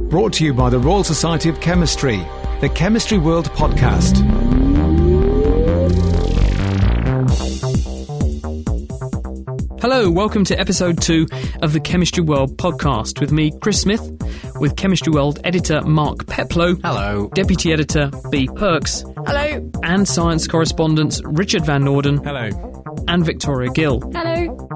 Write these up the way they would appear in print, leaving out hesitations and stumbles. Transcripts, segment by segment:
Brought to you by the Royal Society of Chemistry, the Chemistry World podcast. Hello, welcome to episode 2 of the Chemistry World podcast with me, Chris Smith, with Chemistry World editor Mark Peplow. Hello. Deputy editor B. Perks. Hello. And science correspondents Richard Van Norden. Hello. And Victoria Gill. Hello.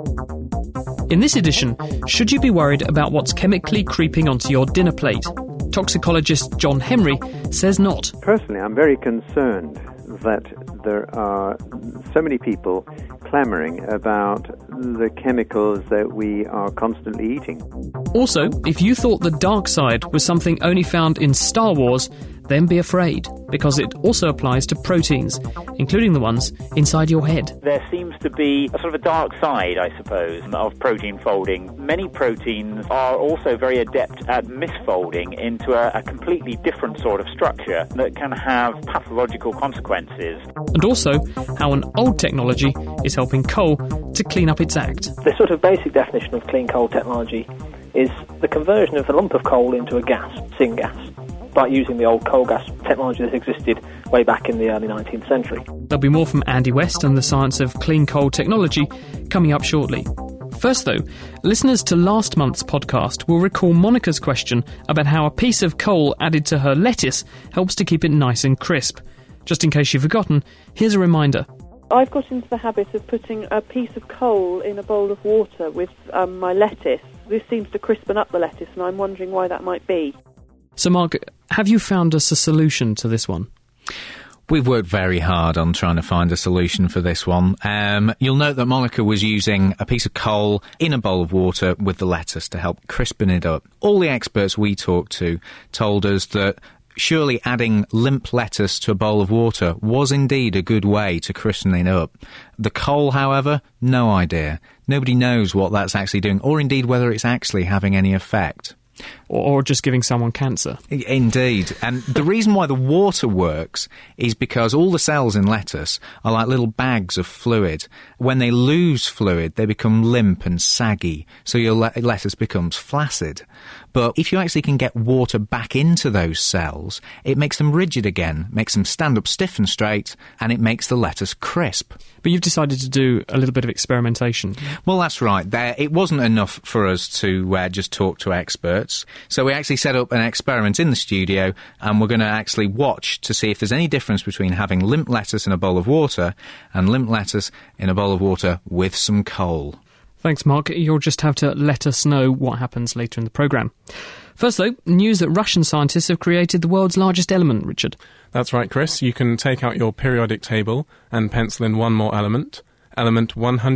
In this edition, should you be worried about what's chemically creeping onto your dinner plate? Toxicologist John Henry says not. Personally, I'm very concerned that there are so many people clamouring about the chemicals that we are constantly eating. Also, if you thought the dark side was something only found in Star Wars, then be afraid, because it also applies to proteins, including the ones inside your head. There seems to be a sort of a dark side, I suppose, of protein folding. Many proteins are also very adept at misfolding into a completely different sort of structure that can have pathological consequences. And also, how an old technology is helping coal to clean up its act. The sort of basic definition of clean coal technology is the conversion of a lump of coal into a gas, syngas, by using the old coal gas technology that existed way back in the early 19th century. There'll be more from Andy West and the science of clean coal technology coming up shortly. First though, listeners to last month's podcast will recall Monica's question about how a piece of coal added to her lettuce helps to keep it nice and crisp. Just in case you've forgotten, here's a reminder. I've got into the habit of putting a piece of coal in a bowl of water with my lettuce. This seems to crispen up the lettuce, and I'm wondering why that might be. So, Mark, have you found us a solution to this one? We've worked very hard on trying to find a solution for this one. You'll note that Monica was using a piece of coal in a bowl of water with the lettuce to help crispen it up. All the experts we talked to told us that surely adding limp lettuce to a bowl of water was indeed a good way to crispen it up. The coal, however, no idea. Nobody knows what that's actually doing, or indeed whether it's actually having any effect. Or just giving someone cancer. Indeed. And the reason why the water works is because all the cells in lettuce are like little bags of fluid. When they lose fluid, they become limp and saggy, so your lettuce becomes flaccid. But if you actually can get water back into those cells, it makes them rigid again, makes them stand up stiff and straight, and it makes the lettuce crisp. But you've decided to do a little bit of experimentation. Well, that's right. It wasn't enough for us to just talk to experts. So we actually set up an experiment in the studio, and we're going to actually watch to see if there's any difference between having limp lettuce in a bowl of water and limp lettuce in a bowl of water with some coal. Thanks, Mark. You'll just have to let us know what happens later in the programme. First, though, news that Russian scientists have created the world's largest element, Richard. That's right, Chris. You can take out your periodic table and pencil in one more element, element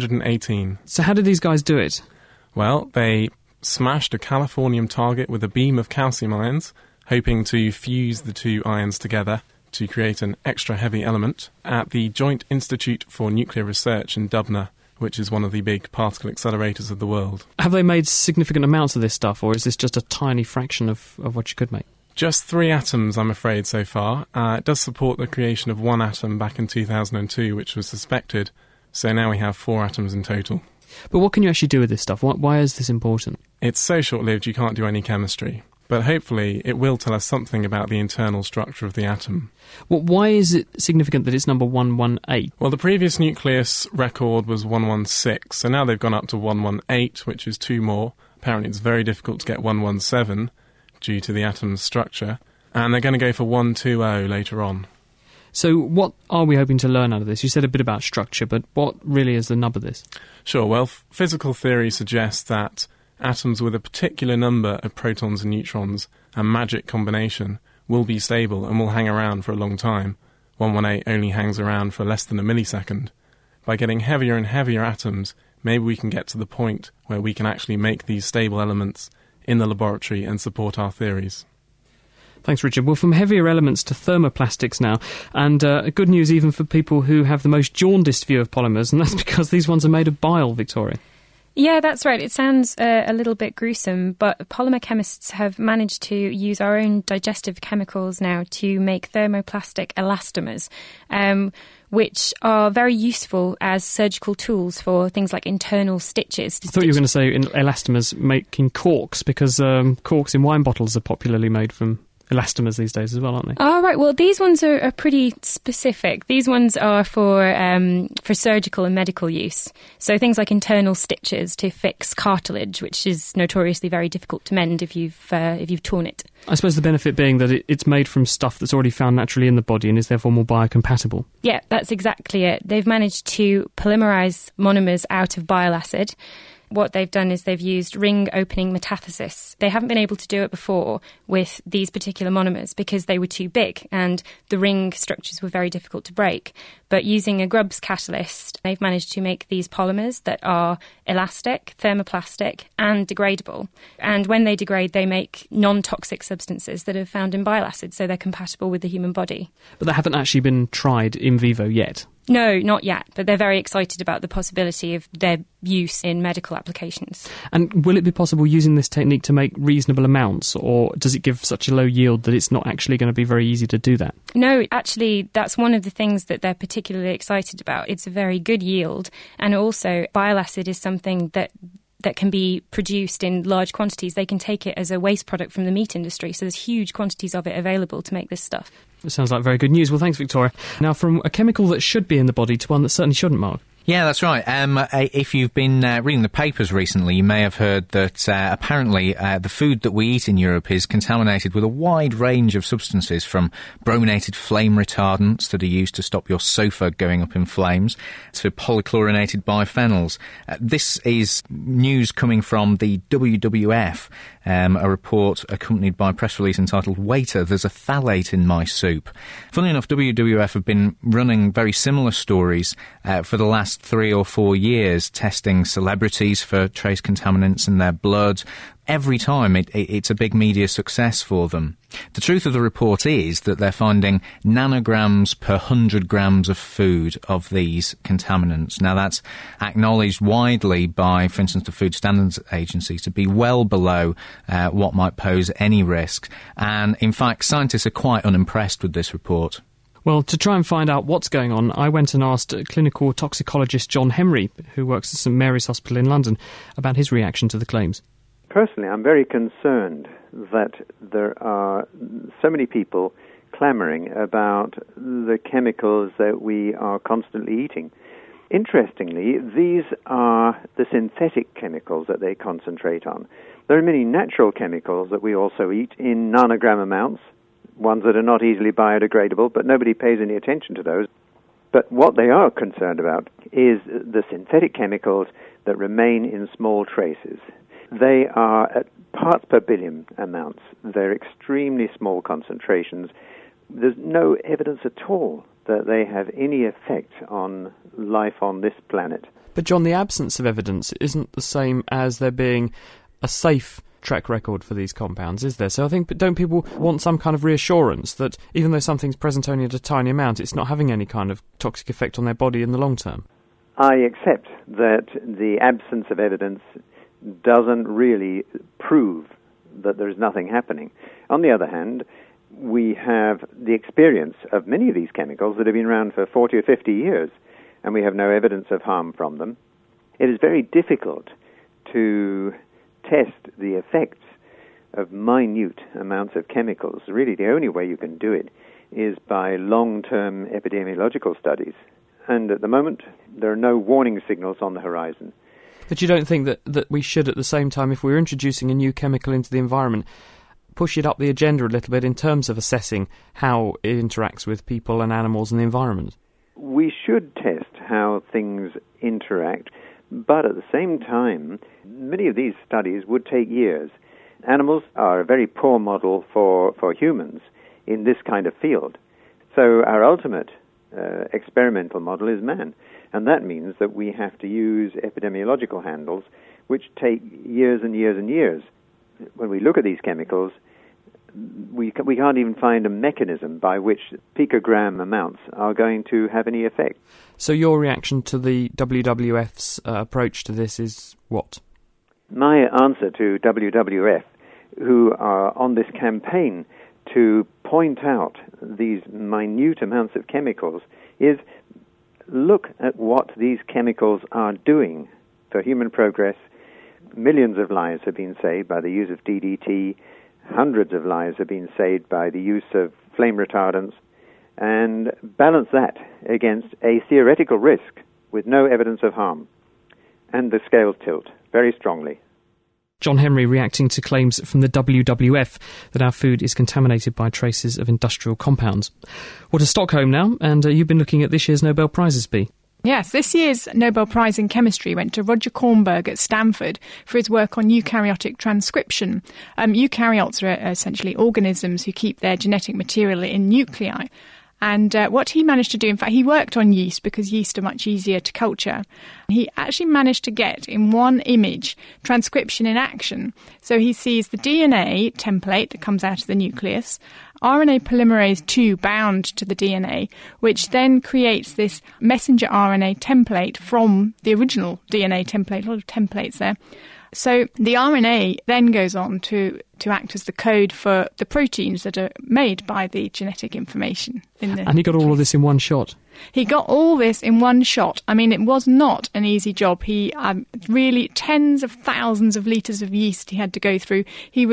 118. So how did these guys do it? Well, they smashed a californium target with a beam of calcium ions, hoping to fuse the two ions together to create an extra heavy element at the Joint Institute for Nuclear Research in Dubna, which is one of the big particle accelerators of the world. Have they made significant amounts of this stuff, or is this just a tiny fraction of what you could make? Just 3 atoms, I'm afraid, so far. It does support the creation of 1 atom back in 2002, which was suspected, so now we have 4 atoms in total. But what can you actually do with this stuff? Why is this important? It's so short-lived you can't do any chemistry. But hopefully it will tell us something about the internal structure of the atom. Well, why is it significant that it's number 118? Well, the previous nucleus record was 116, so now they've gone up to 118, which is 2 more. Apparently it's very difficult to get 117 due to the atom's structure, and they're going to go for 120 later on. So what are we hoping to learn out of this? You said a bit about structure, but what really is the nub of this? Sure, well, physical theory suggests that atoms with a particular number of protons and neutrons, a magic combination, will be stable and will hang around for a long time. 118 only hangs around for less than a millisecond. By getting heavier and heavier atoms, maybe we can get to the point where we can actually make these stable elements in the laboratory and support our theories. Thanks, Richard. Well, from heavier elements to thermoplastics now, and good news even for people who have the most jaundiced view of polymers, and that's because these ones are made of bile, Victoria. Yeah, that's right. It sounds a little bit gruesome, but polymer chemists have managed to use our own digestive chemicals now to make thermoplastic elastomers, which are very useful as surgical tools for things like internal stitches. I thought you were going to say elastomers making corks, because corks in wine bottles are popularly made from elastomers these days as well, aren't they? Oh, right. Well, these ones are pretty specific. These ones are for surgical and medical use. So things like internal stitches to fix cartilage, which is notoriously very difficult to mend if you've torn it. I suppose the benefit being that it's made from stuff that's already found naturally in the body and is therefore more biocompatible. Yeah, that's exactly it. They've managed to polymerize monomers out of bile acid. What they've done is they've used ring opening metathesis. They haven't been able to do it before with these particular monomers because they were too big and the ring structures were very difficult to break. But using a Grubbs catalyst, they've managed to make these polymers that are elastic, thermoplastic and degradable. And when they degrade, they make non-toxic substances that are found in bile acid, so they're compatible with the human body. But they haven't actually been tried in vivo yet. No, not yet, but they're very excited about the possibility of their use in medical applications. And will it be possible using this technique to make reasonable amounts, or does it give such a low yield that it's not actually going to be very easy to do that? No, actually, that's one of the things that they're particularly excited about. It's a very good yield, and also bile acid is something that can be produced in large quantities. They can take it as a waste product from the meat industry, so there's huge quantities of it available to make this stuff. It sounds like very good news. Well, thanks, Victoria. Now, from a chemical that should be in the body to one that certainly shouldn't, Mark. Yeah, that's right. If you've been reading the papers recently, you may have heard that apparently the food that we eat in Europe is contaminated with a wide range of substances, from brominated flame retardants that are used to stop your sofa going up in flames to polychlorinated biphenyls. This is news coming from the WWF, a report accompanied by a press release entitled "Waiter, There's a Phthalate in My Soup." Funnily enough, WWF have been running very similar stories for the last 3 or 4 years, testing celebrities for trace contaminants in their blood. Every time it's a big media success for them. The truth of the report is that they're finding nanograms per 100 grams of food of these contaminants. Now, that's acknowledged widely by, for instance, the Food Standards Agency to be well below what might pose any risk. And, in fact, scientists are quite unimpressed with this report. Well, to try and find out what's going on, I went and asked clinical toxicologist John Henry, who works at St Mary's Hospital in London, about his reaction to the claims. Personally, I'm very concerned that there are so many people clamoring about the chemicals that we are constantly eating. Interestingly, these are the synthetic chemicals that they concentrate on. There are many natural chemicals that we also eat in nanogram amounts, ones that are not easily biodegradable, but nobody pays any attention to those. But what they are concerned about is the synthetic chemicals that remain in small traces. They are at parts per billion amounts. They're extremely small concentrations. There's no evidence at all that they have any effect on life on this planet. But John, the absence of evidence isn't the same as there being a safe track record for these compounds, is there? So I think, don't people want some kind of reassurance that even though something's present only at a tiny amount, it's not having any kind of toxic effect on their body in the long term? I accept that the absence of evidence doesn't really prove that there's nothing happening. On the other hand, we have the experience of many of these chemicals that have been around for 40 or 50 years, and we have no evidence of harm from them. It is very difficult to test the effects of minute amounts of chemicals. Really, the only way you can do it is by long-term epidemiological studies. And at the moment, there are no warning signals on the horizon. But you don't think that we should, at the same time, if we're introducing a new chemical into the environment, push it up the agenda a little bit in terms of assessing how it interacts with people and animals and the environment? We should test how things interact, but at the same time, many of these studies would take years. Animals are a very poor model for humans in this kind of field. So our ultimate experimental model is man. And that means that we have to use epidemiological handles, which take years and years and years. When we look at these chemicals, we can't even find a mechanism by which picogram amounts are going to have any effect. So your reaction to the WWF's approach to this is What? My answer to WWF, who are on this campaign to point out these minute amounts of chemicals, is look at what these chemicals are doing for human progress. Millions of lives have been saved by the use of DDT. Hundreds of lives have been saved by the use of flame retardants. And balance that against a theoretical risk with no evidence of harm. And the scales tilt very strongly. John Henry reacting to claims from the WWF that our food is contaminated by traces of industrial compounds. Well, to Stockholm now, and you've been looking at this year's Nobel Prizes, Bea. Yes, this year's Nobel Prize in Chemistry went to Roger Kornberg at Stanford for his work on eukaryotic transcription. Eukaryotes are essentially organisms who keep their genetic material in nuclei. And what he managed to do, in fact, he worked on yeast because yeast are much easier to culture. He actually managed to get, in one image, transcription in action. So he sees the DNA template that comes out of the nucleus, RNA polymerase II bound to the DNA, which then creates this messenger RNA template from the original DNA template, a lot of templates there. So the RNA then goes on to act as the code for the proteins that are made by the genetic information. And he got all of this in one shot? He got all this in one shot. I mean, it was not an easy job. He really tens of thousands of litres of yeast he had to go through.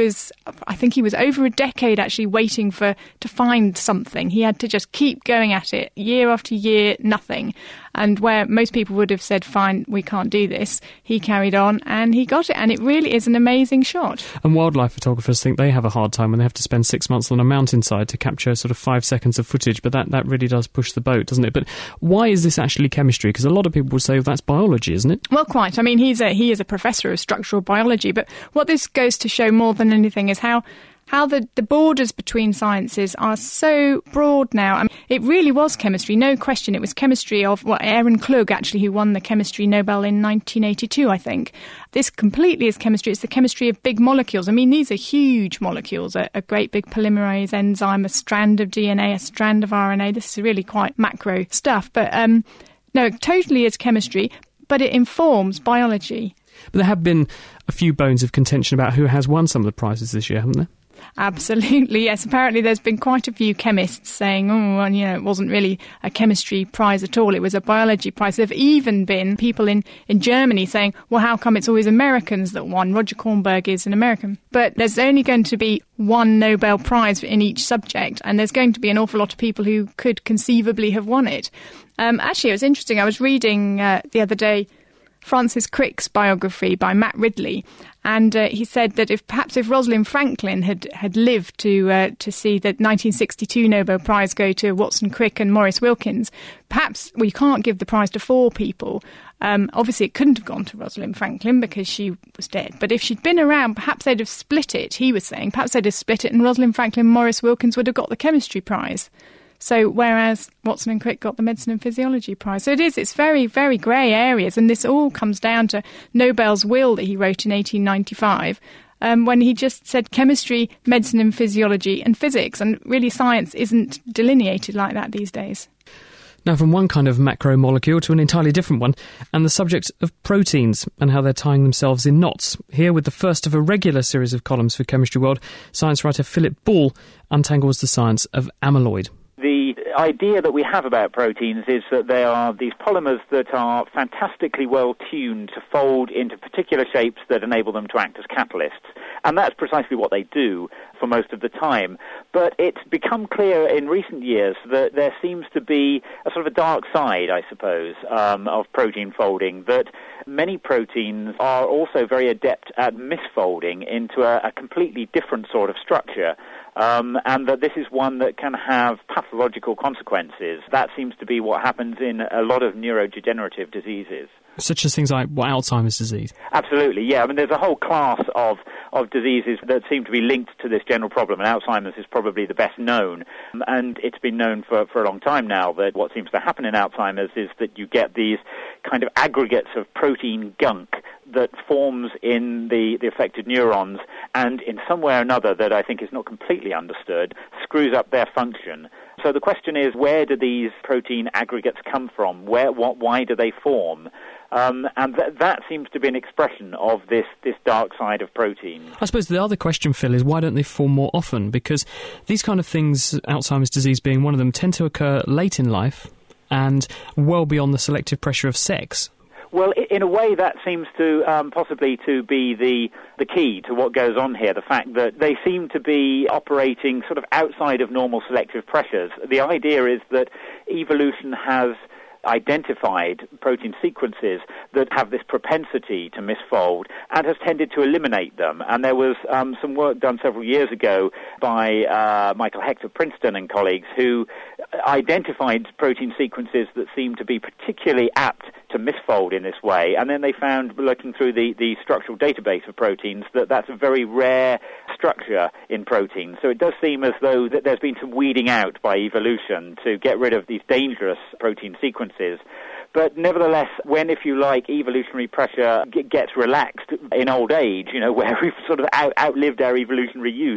I think he was over a decade actually waiting to find something. He had to just keep going at it, year after year, nothing. And where most people would have said, fine, we can't do this, he carried on and he got it. And it really is an amazing shot. And wildlife photographers think they have a hard time when they have to spend 6 months on a mountainside to capture sort of 5 seconds of footage. But that really does push the boat, doesn't it? But why is this actually chemistry? Because a lot of people would say that's biology, isn't it? Well, quite. I mean, he is a professor of structural biology. But what this goes to show more than anything is how the borders between sciences are so broad now. I mean, it really was chemistry, no question. It was chemistry of Aaron Klug, actually, who won the chemistry Nobel in 1982, I think. This completely is chemistry. It's the chemistry of big molecules. I mean, these are huge molecules, a great big polymerase enzyme, a strand of DNA, a strand of RNA. This is really quite macro stuff. But no, it totally is chemistry, but it informs biology. But there have been a few bones of contention about who has won some of the prizes this year, haven't there? Absolutely, yes. Apparently there's been quite a few chemists saying, it wasn't really a chemistry prize at all, it was a biology prize. There have even been people in Germany saying, well, how come it's always Americans that won? Roger Kornberg is an American. But there's only going to be one Nobel Prize in each subject, and there's going to be an awful lot of people who could conceivably have won it. Actually, it was interesting. I was reading the other day Francis Crick's biography by Matt Ridley, and he said that if Rosalind Franklin had lived to see the 1962 Nobel Prize go to Watson Crick and Maurice Wilkins, perhaps we can't give the prize to 4 people. Obviously, it couldn't have gone to Rosalind Franklin because she was dead. But if she'd been around, perhaps they'd have split it. He was saying perhaps they'd have split it, and Rosalind Franklin and Maurice Wilkins would have got the chemistry prize. So whereas Watson and Crick got the Medicine and Physiology Prize. So it's very, very grey areas, and this all comes down to Nobel's will that he wrote in 1895, when he just said chemistry, medicine and physiology and physics, and really science isn't delineated like that these days. Now, from one kind of macromolecule to an entirely different one, and the subject of proteins and how they're tying themselves in knots. Here, with the first of a regular series of columns for Chemistry World, science writer Philip Ball untangles the science of amyloid. The idea that we have about proteins is that they are these polymers that are fantastically well tuned to fold into particular shapes that enable them to act as catalysts. And that's precisely what they do for most of the time. But it's become clear in recent years that there seems to be a sort of a dark side, I suppose, of protein folding, that many proteins are also very adept at misfolding into a completely different sort of structure. And that this is one that can have pathological consequences. That seems to be what happens in a lot of neurodegenerative diseases. Such as things like Alzheimer's disease? Absolutely, yeah. I mean, there's a whole class of diseases that seem to be linked to this general problem, and Alzheimer's is probably the best known. And it's been known for a long time now that what seems to happen in Alzheimer's is that you get these kind of aggregates of protein gunk that forms in the affected neurons, and in some way or another that I think is not completely understood, screws up their function. So the question is, where do these protein aggregates come from? Why do they form? And that seems to be an expression of this dark side of protein. I suppose the other question, Phil, is why don't they form more often? Because these kind of things, Alzheimer's disease being one of them, tend to occur late in life and well beyond the selective pressure of sex. Well, in a way, that seems to possibly to be the key to what goes on here, the fact that they seem to be operating sort of outside of normal selective pressures. The idea is that evolution has identified protein sequences that have this propensity to misfold and has tended to eliminate them. And there was some work done several years ago by Michael Hecht of Princeton and colleagues who identified protein sequences that seemed to be particularly apt to misfold in this way. And then they found, looking through the structural database of proteins, that that's a very rare structure in proteins. So it does seem as though that there's been some weeding out by evolution to get rid of these dangerous protein sequences. But nevertheless, when, if you like, evolutionary pressure gets relaxed in old age, where we've sort of outlived our evolutionary use,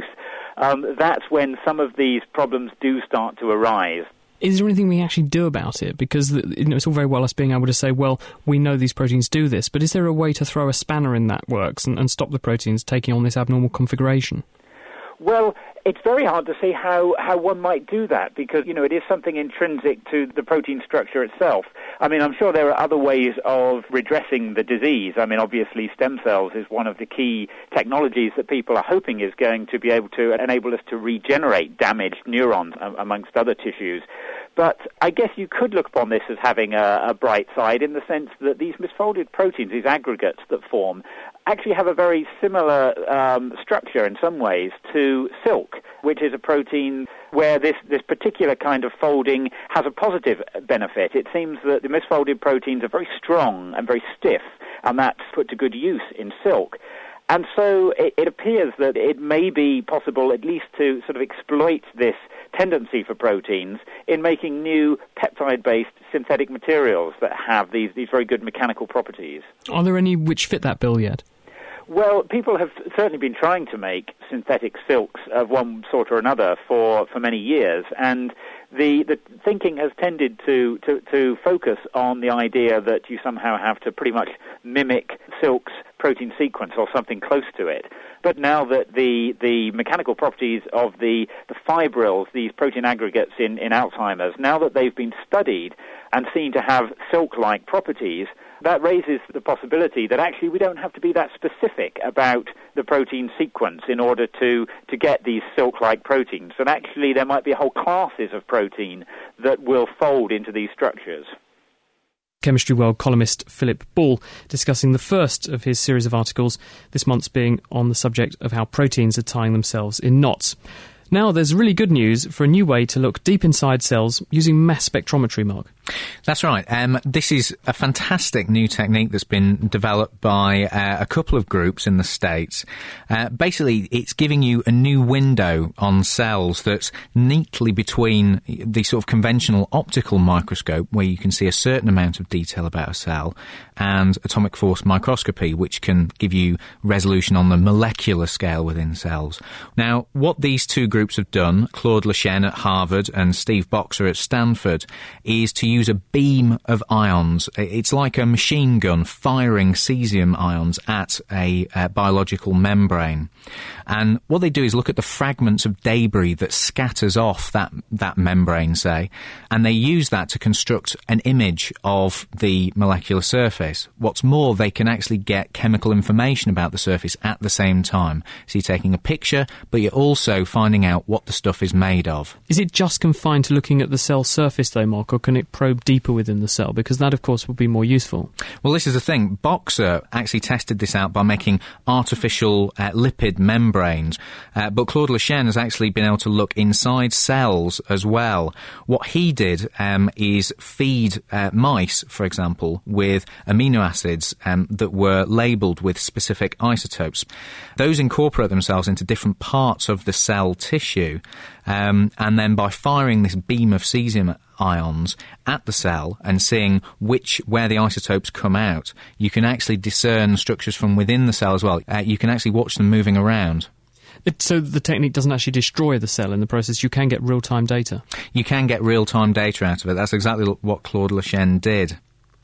that's when some of these problems do start to arise. Is there anything we actually do about it? Because it's all very well us being able to say, well, we know these proteins do this, but is there a way to throw a spanner in that works and stop the proteins taking on this abnormal configuration? Well, it's very hard to see how one might do that because, it is something intrinsic to the protein structure itself. I mean, I'm sure there are other ways of redressing the disease. I mean, obviously, stem cells is one of the key technologies that people are hoping is going to be able to enable us to regenerate damaged neurons, amongst other tissues. But I guess you could look upon this as having a bright side in the sense that these misfolded proteins, these aggregates that form, actually have a very similar structure in some ways to silk, which is a protein where this particular kind of folding has a positive benefit. It seems that the misfolded proteins are very strong and very stiff, and that's put to good use in silk. And so it appears that it may be possible at least to sort of exploit this tendency for proteins in making new peptide-based synthetic materials that have these very good mechanical properties. Are there any which fit that bill yet? Well, people have certainly been trying to make synthetic silks of one sort or another for many years, and the thinking has tended to focus on the idea that you somehow have to pretty much mimic silk's protein sequence or something close to it. But now that the mechanical properties of the fibrils, these protein aggregates in Alzheimer's, now that they've been studied and seen to have silk-like properties, that raises the possibility that actually we don't have to be that specific about the protein sequence in order to get these silk-like proteins. And actually there might be whole classes of protein that will fold into these structures. Chemistry World columnist Philip Ball discussing the first of his series of articles, this month's being on the subject of how proteins are tying themselves in knots. Now there's really good news for a new way to look deep inside cells using mass spectrometry, Mark. That's right. This is a fantastic new technique that's been developed by a couple of groups in the States. Basically, it's giving you a new window on cells that's neatly between the sort of conventional optical microscope, where you can see a certain amount of detail about a cell, and atomic force microscopy, which can give you resolution on the molecular scale within cells. Now, what these two groups have done, Claude Lechaine at Harvard and Steve Boxer at Stanford, is to use a beam of ions. It's like a machine gun firing cesium ions at a biological membrane. And what they do is look at the fragments of debris that scatters off that membrane, say, and they use that to construct an image of the molecular surface. What's more, they can actually get chemical information about the surface at the same time. So you're taking a picture, but you're also finding out what the stuff is made of. Is it just confined to looking at the cell surface, though, Mark, or can it probe deeper within the cell? Because that, of course, would be more useful. Well, this is the thing. Boxer actually tested this out by making artificial lipid membranes, but Claude Lechaine has actually been able to look inside cells as well. What he did is feed mice, for example, with amino acids that were labelled with specific isotopes. Those incorporate themselves into different parts of the cell tissue, and then by firing this beam of cesium ions at the cell and seeing where the isotopes come out, you can actually discern structures from within the cell as well. You can actually watch them moving around. So the technique doesn't actually destroy the cell in the process. You can get real-time data. You can get real-time data out of it. That's exactly what Claude Lechaine did.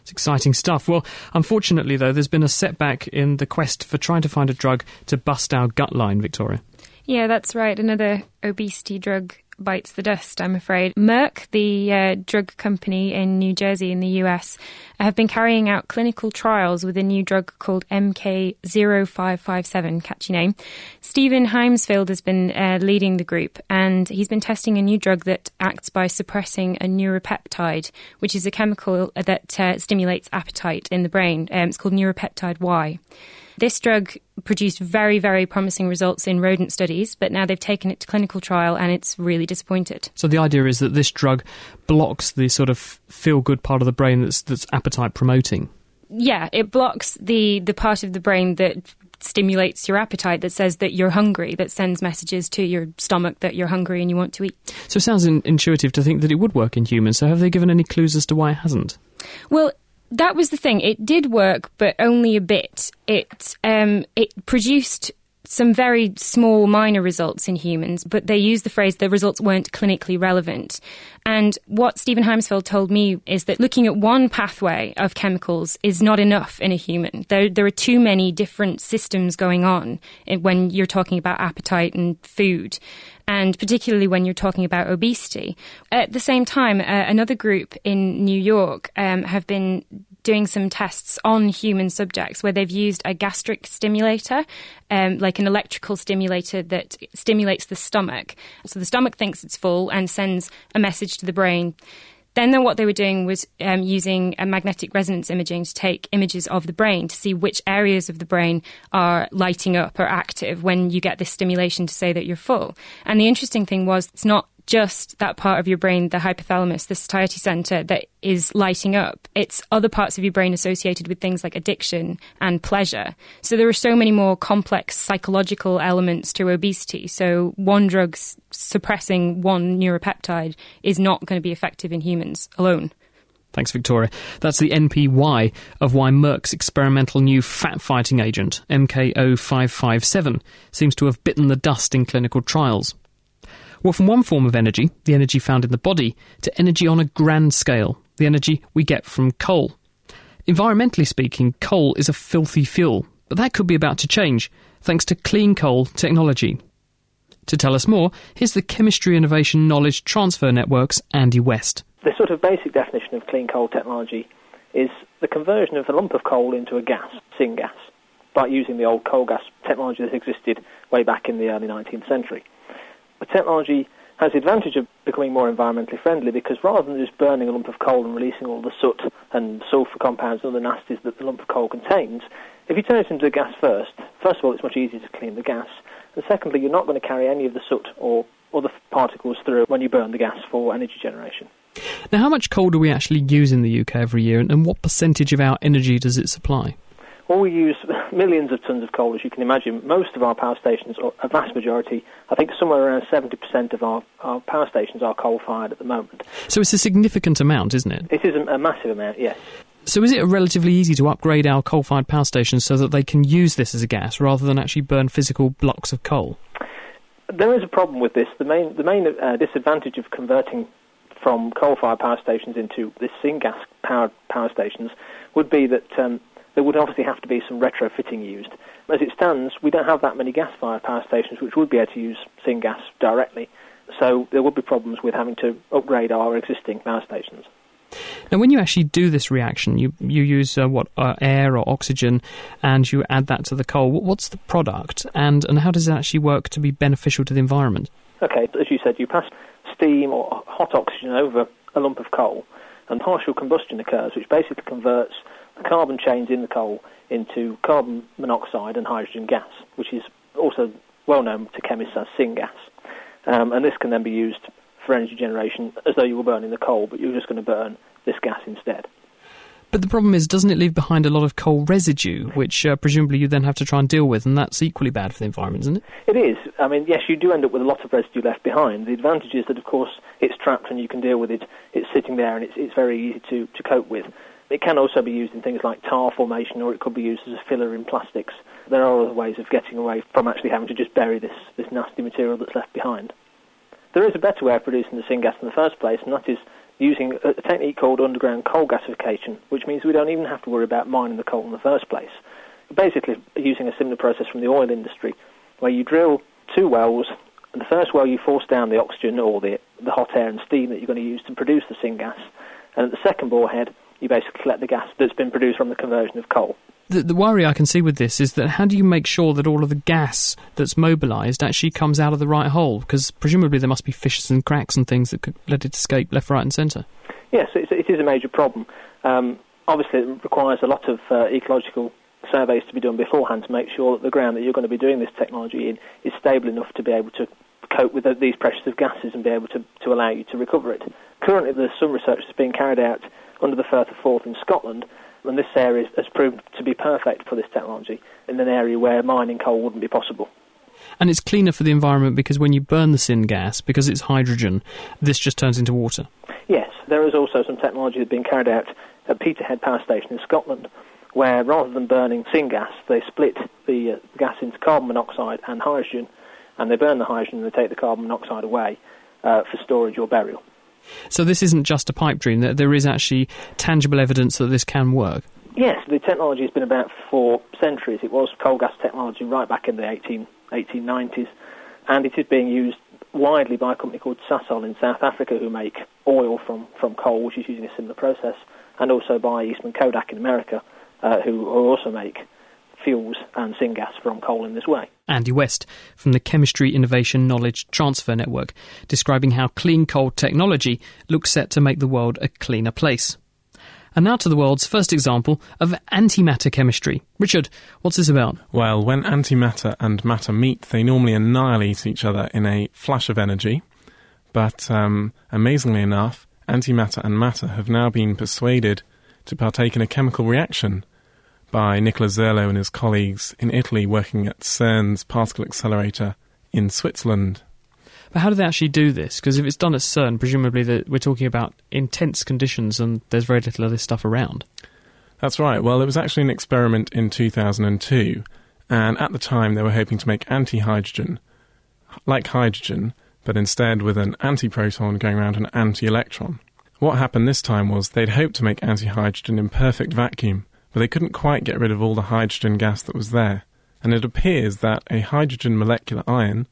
It's exciting stuff. Well, unfortunately, though, there's been a setback in the quest for trying to find a drug to bust our gut line, Victoria. Yeah, that's right. Another obesity drug bites the dust, I'm afraid. Merck, the drug company in New Jersey in the US, have been carrying out clinical trials with a new drug called MK-0557, catchy name. Stephen Heimsfield has been leading the group, and he's been testing a new drug that acts by suppressing a neuropeptide, which is a chemical that stimulates appetite in the brain. It's called neuropeptide Y. This drug produced very, very promising results in rodent studies, but now they've taken it to clinical trial and it's really disappointed. So the idea is that this drug blocks the sort of feel-good part of the brain that's appetite-promoting. Yeah, it blocks the part of the brain that stimulates your appetite, that says that you're hungry, that sends messages to your stomach that you're hungry and you want to eat. So it sounds intuitive to think that it would work in humans. So have they given any clues as to why it hasn't? Well, that was the thing. It did work, but only a bit. It produced some very small, minor results in humans, but they used the phrase the results weren't clinically relevant. And what Stephen Heimsfield told me is that looking at one pathway of chemicals is not enough in a human. There are too many different systems going on when you're talking about appetite and food, and particularly when you're talking about obesity. At the same time, another group in New York have been doing some tests on human subjects where they've used a gastric stimulator, like an electrical stimulator that stimulates the stomach. So the stomach thinks it's full and sends a message to the brain. Then what they were doing was using a magnetic resonance imaging to take images of the brain to see which areas of the brain are lighting up or active when you get this stimulation to say that you're full. And the interesting thing was it's not just that part of your brain, the hypothalamus, the satiety center, that is lighting up. It's other parts of your brain associated with things like addiction and pleasure. So there are so many more complex psychological elements to obesity. So one drug suppressing one neuropeptide is not going to be effective in humans alone. Thanks, Victoria. That's the NPY of why Merck's experimental new fat-fighting agent, MK-0557, seems to have bitten the dust in clinical trials. Well, from one form of energy, the energy found in the body, to energy on a grand scale, the energy we get from coal. Environmentally speaking, coal is a filthy fuel, but that could be about to change, thanks to clean coal technology. To tell us more, here's the Chemistry Innovation Knowledge Transfer Network's Andy West. The sort of basic definition of clean coal technology is the conversion of a lump of coal into a gas, syngas, by using the old coal gas technology that existed way back in the early 19th century. The technology has the advantage of becoming more environmentally friendly because rather than just burning a lump of coal and releasing all the soot and sulfur compounds and other nasties that the lump of coal contains, if you turn it into a gas first of all, it's much easier to clean the gas, and secondly, you're not going to carry any of the soot or other particles through when you burn the gas for energy generation. Now, how much coal do we actually use in the UK every year, and what percentage of our energy does it supply? Well, we use millions of tons of coal, as you can imagine. Most of our power stations, or a vast majority, I think somewhere around 70% of our power stations are coal-fired at the moment. So it's a significant amount, isn't it? It is a massive amount, yes. So is it relatively easy to upgrade our coal-fired power stations so that they can use this as a gas rather than actually burn physical blocks of coal? There is a problem with this. The main disadvantage of converting from coal-fired power stations into this syngas-powered power stations would be that there would obviously have to be some retrofitting used. As it stands, we don't have that many gas-fired power stations which would be able to use syngas directly, so there would be problems with having to upgrade our existing power stations. Now, when you actually do this reaction, you use air or oxygen, and you add that to the coal. What's the product, and how does it actually work to be beneficial to the environment? Okay, as you said, you pass steam or hot oxygen over a lump of coal, and partial combustion occurs, which basically converts the carbon chains in the coal into carbon monoxide and hydrogen gas, which is also well known to chemists as syngas. And this can then be used for energy generation as though you were burning the coal, but you're just going to burn this gas instead. But the problem is, doesn't it leave behind a lot of coal residue, which presumably you then have to try and deal with, and that's equally bad for the environment, isn't it? It is. I mean, yes, you do end up with a lot of residue left behind. The advantage is that, of course, it's trapped and you can deal with it. It's sitting there and it's very easy to cope with. It can also be used in things like tar formation, or it could be used as a filler in plastics. There are other ways of getting away from actually having to just bury this nasty material that's left behind. There is a better way of producing the syngas in the first place, and that is using a technique called underground coal gasification, which means we don't even have to worry about mining the coal in the first place. Basically, using a similar process from the oil industry, where you drill 2 wells, and the first well you force down the oxygen or the hot air and steam that you're going to use to produce the syngas, and at the second borehead, you basically collect the gas that's been produced from the conversion of coal. The worry I can see with this is that how do you make sure that all of the gas that's mobilised actually comes out of the right hole? Because presumably there must be fissures and cracks and things that could let it escape left, right and centre. Yes, it is a major problem. Obviously it requires a lot of ecological surveys to be done beforehand to make sure that the ground that you're going to be doing this technology in is stable enough to be able to cope with these pressures of gases and be able to allow you to recover it. Currently there's some research that's being carried out under the Firth of Forth in Scotland, and this area has proved to be perfect for this technology in an area where mining coal wouldn't be possible. And it's cleaner for the environment because when you burn the syngas, because it's hydrogen, this just turns into water. Yes, there is also some technology that's been carried out at Peterhead Power Station in Scotland, where rather than burning syngas, they split the gas into carbon monoxide and hydrogen, and they burn the hydrogen and they take the carbon monoxide away for storage or burial. So this isn't just a pipe dream, there is actually tangible evidence that this can work? Yes, the technology has been about for centuries. It was coal gas technology right back in the 1890s, and it is being used widely by a company called Sasol in South Africa, who make oil from coal, which is using a similar process, and also by Eastman Kodak in America, who also make fuels and syngas from coal in this way. Andy West from the Chemistry Innovation Knowledge Transfer Network, describing how clean coal technology looks set to make the world a cleaner place. And now to the world's first example of antimatter chemistry. Richard, what's this about? Well, when antimatter and matter meet, they normally annihilate each other in a flash of energy. But amazingly enough, antimatter and matter have now been persuaded to partake in a chemical reaction by Nicola Zerlo and his colleagues in Italy working at CERN's particle accelerator in Switzerland. But how do they actually do this? Because if it's done at CERN, presumably we're talking about intense conditions and there's very little of this stuff around. That's right. Well, it was actually an experiment in 2002, and at the time they were hoping to make anti-hydrogen, like hydrogen, but instead with an antiproton going around an anti-electron. What happened this time was they'd hoped to make anti-hydrogen in perfect vacuum, but they couldn't quite get rid of all the hydrogen gas that was there. And it appears that a hydrogen molecular ion,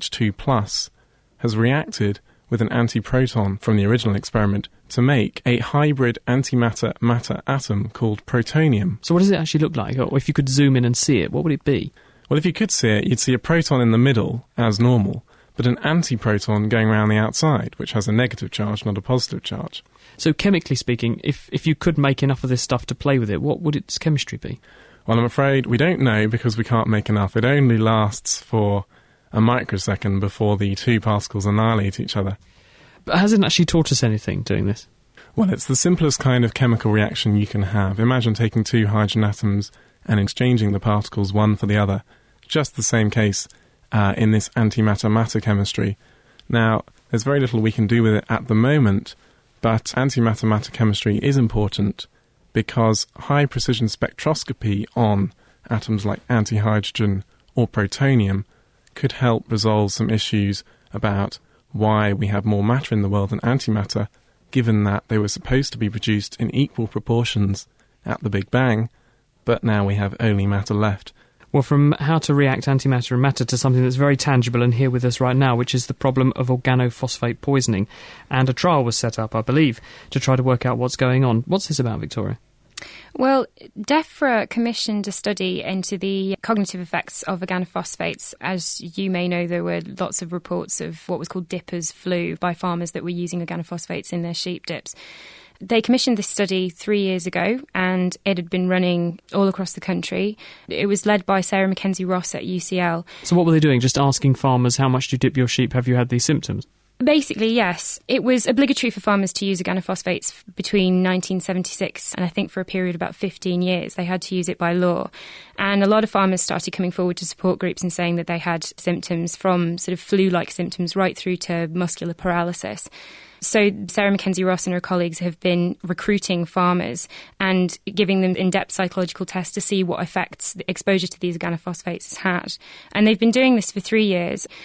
H2+, has reacted with an antiproton from the original experiment to make a hybrid antimatter-matter atom called protonium. So what does it actually look like? Or if you could zoom in and see it, what would it be? Well, if you could see it, you'd see a proton in the middle, as normal, but an antiproton going around the outside, which has a negative charge, not a positive charge. So chemically speaking, if you could make enough of this stuff to play with it, what would its chemistry be? Well, I'm afraid we don't know because we can't make enough. It only lasts for a microsecond before the two particles annihilate each other. But has it actually taught us anything doing this? Well, it's the simplest kind of chemical reaction you can have. Imagine taking two hydrogen atoms and exchanging the particles one for the other. Just the same case in this antimatter-matter chemistry. Now, there's very little we can do with it at the moment, but antimatter-matter chemistry is important because high-precision spectroscopy on atoms like antihydrogen or protonium could help resolve some issues about why we have more matter in the world than antimatter, given that they were supposed to be produced in equal proportions at the Big Bang, but now we have only matter left. Well, from how to react antimatter and matter to something that's very tangible and here with us right now, which is the problem of organophosphate poisoning. And a trial was set up, I believe, to try to work out what's going on. What's this about, Victoria? Well, DEFRA commissioned a study into the cognitive effects of organophosphates. As you may know, there were lots of reports of what was called dipper's flu by farmers that were using organophosphates in their sheep dips. They commissioned this study 3 years ago, and it had been running all across the country. It was led by Sarah Mackenzie Ross at UCL. So what were they doing? Just asking farmers, how much do you dip your sheep? Have you had these symptoms? Basically, yes. It was obligatory for farmers to use organophosphates between 1976 and I think for a period of about 15 years. They had to use it by law. And a lot of farmers started coming forward to support groups and saying that they had symptoms from sort of flu-like symptoms right through to muscular paralysis. So Sarah Mackenzie Ross and her colleagues have been recruiting farmers and giving them in-depth psychological tests to see what effects the exposure to these organophosphates has had. And they've been doing this for 3 years.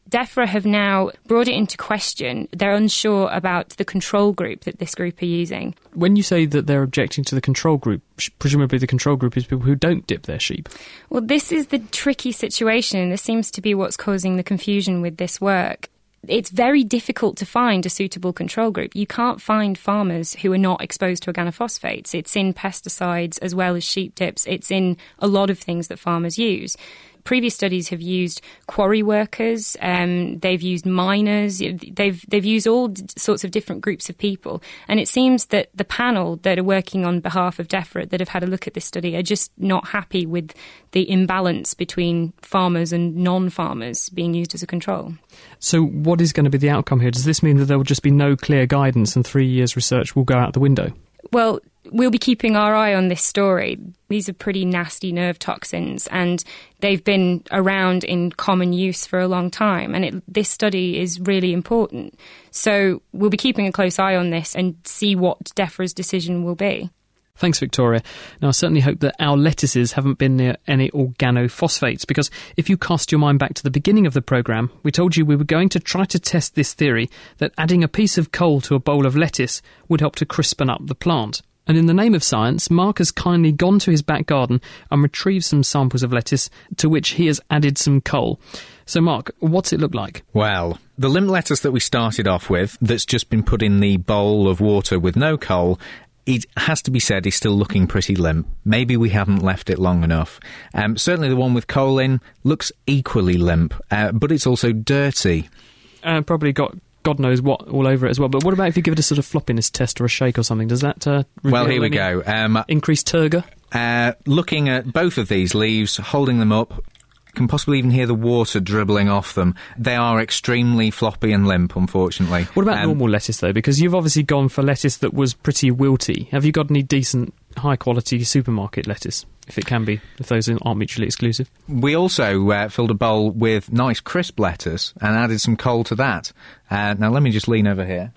DEFRA have now brought it into question. They're unsure about the control group that this group are using. When you say that they're objecting to the control group, presumably the control group is people who don't dip their sheep. Well, this is the tricky situation, and this seems to be what's causing the confusion with this work. It's very difficult to find a suitable control group. You can't find farmers who are not exposed to organophosphates. It's in pesticides as well as sheep dips. It's in a lot of things that farmers use. Previous studies have used quarry workers, they've used miners, they've used all sorts of different groups of people. And it seems that the panel that are working on behalf of DEFRA that have had a look at this study are just not happy with the imbalance between farmers and non-farmers being used as a control. So what is going to be the outcome here? Does this mean that there will just be no clear guidance and 3 years' research will go out the window? Well, we'll be keeping our eye on this story. These are pretty nasty nerve toxins, and they've been around in common use for a long time, and this study is really important. So we'll be keeping a close eye on this and see what DEFRA's decision will be. Thanks, Victoria. Now, I certainly hope that our lettuces haven't been near any organophosphates, because if you cast your mind back to the beginning of the programme, we told you we were going to try to test this theory that adding a piece of coal to a bowl of lettuce would help to crispen up the plant. And in the name of science, Mark has kindly gone to his back garden and retrieved some samples of lettuce, to which he has added some coal. So, Mark, what's it look like? Well, the limp lettuce that we started off with, that's just been put in the bowl of water with no coal, it has to be said is still looking pretty limp. Maybe we haven't left it long enough. Certainly the one with coal in looks equally limp, but it's also dirty. Probably got God knows what all over it as well. But what about if you give it a sort of floppiness test or a shake or something? Does that well, here we go. Increased turgor? Looking at both of these leaves, holding them up, can possibly even hear the water dribbling off them. They are extremely floppy and limp, unfortunately. What about normal lettuce, though? Because you've obviously gone for lettuce that was pretty wilty. Have you got any decent, high-quality supermarket lettuce, if it can be, if those aren't mutually exclusive? We also filled a bowl with nice crisp lettuce and added some coal to that. Now, let me just lean over here,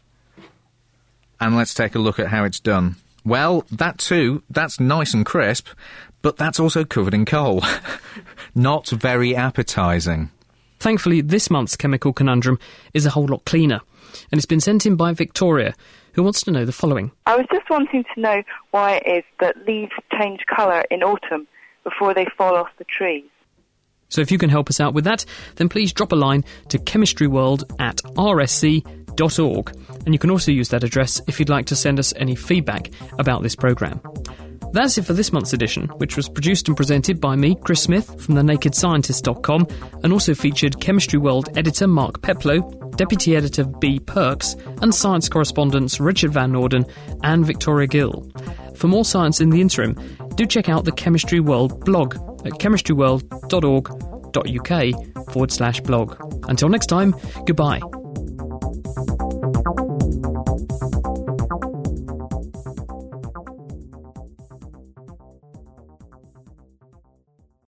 and let's take a look at how it's done. Well, that too, that's nice and crisp, but that's also covered in coal. Not very appetising. Thankfully, this month's chemical conundrum is a whole lot cleaner, and it's been sent in by Victoria, who wants to know the following. I was just wanting to know why it is that leaves change colour in autumn before they fall off the trees. So if you can help us out with that, then please drop a line to chemistryworld@rsc.org, and you can also use that address if you'd like to send us any feedback about this programme. That's it for this month's edition, which was produced and presented by me, Chris Smith, from thenakedscientist.com, and also featured Chemistry World editor Mark Peplow, deputy editor B. Perks, and science correspondents Richard Van Norden and Victoria Gill. For more science in the interim, do check out the Chemistry World blog at chemistryworld.org.uk/blog. Until next time, goodbye.